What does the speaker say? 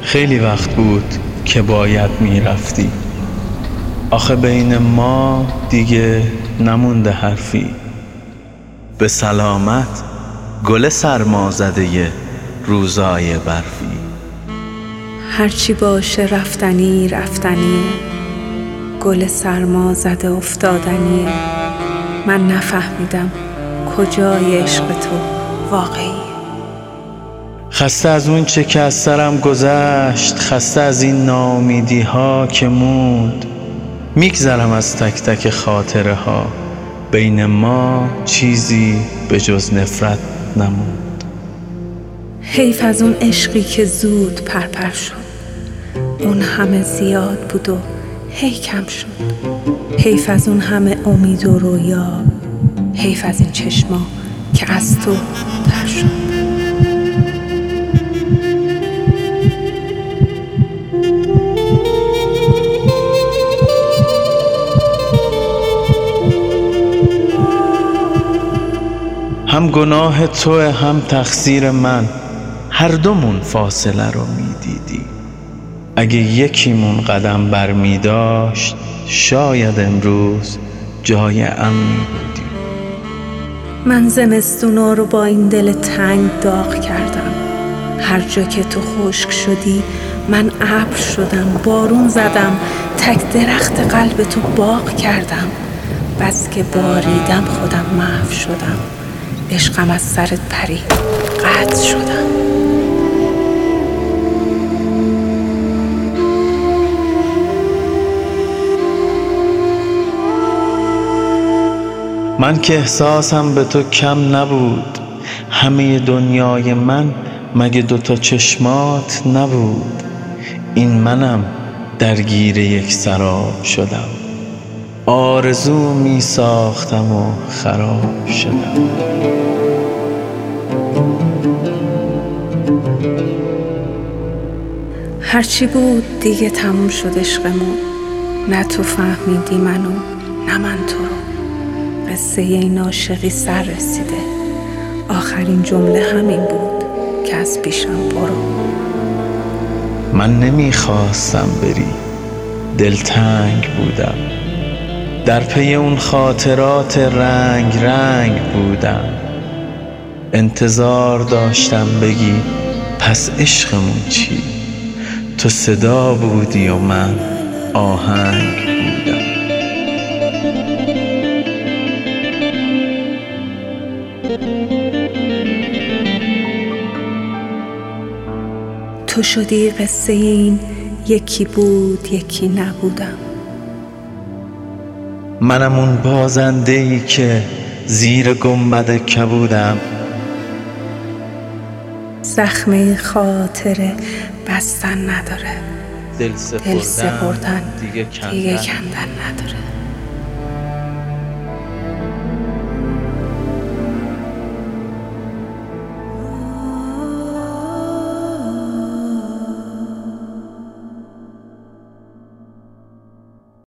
خیلی وقت بود که باید میرفتی. آخه بین ما دیگه نمونده حرفی. به سلامت گل سرمازده روزای برفی. هرچی باشه رفتنی رفتنیه، گل سرمازده افتادنیه. من نفهمیدم کجای عشق تو واقعیه. خسته از اون چه که از سرم گذشت، خسته از این ناامیدی ها که موند. میگذرم از تک تک خاطره ها، بین ما چیزی به جز نفرت نموند. حیف از اون عشقی که زود پرپر شد، اون همه زیاد بود و هی کم شد. حیف از اون همه امید و رویا، حیف از این چشما که از تو تر شد. هم گناه توه هم تقصیر من، هر دومون فاصله رو میدیدیم. اگه یکیمون قدم بر می داشت، شاید امروز جای امنی بودیم. من زمستونا رو با این دل تنگ داغ کردم. هر جا که تو خشک شدی من ابر شدم، بارون زدم، تک درخت قلب تو باغ کردم. بس که باریدم خودم محو شدم، عشقم از سرت پرید قطع شدم. من که احساسم به تو کم نبود، همه دنیای من مگه دوتا چشمات نبود. این منم درگیر یک سراب شدم، آرزو می ساختم و خراب شدم. هرچی بود دیگه تموم شد عشقمون، نه تو فهمیدی منو نه من تو رو. قصه این عاشقی سر رسیده، آخرین جمله همین بود که از پیشم برو. من نمیخواستم بری، دلتنگ بودم، در پی اون خاطرات رنگ رنگ بودم. انتظار داشتم بگی پس عشقمون چی؟ تو صدا بودی و من آهنگ بودم. تو شدی قصه این یکی بود یکی نبودم. منم اون بازنده‌ای که زیر گنبد کبودم. زخمه خاطره بستن نداره، دل سپردن دیگه کندن نداره.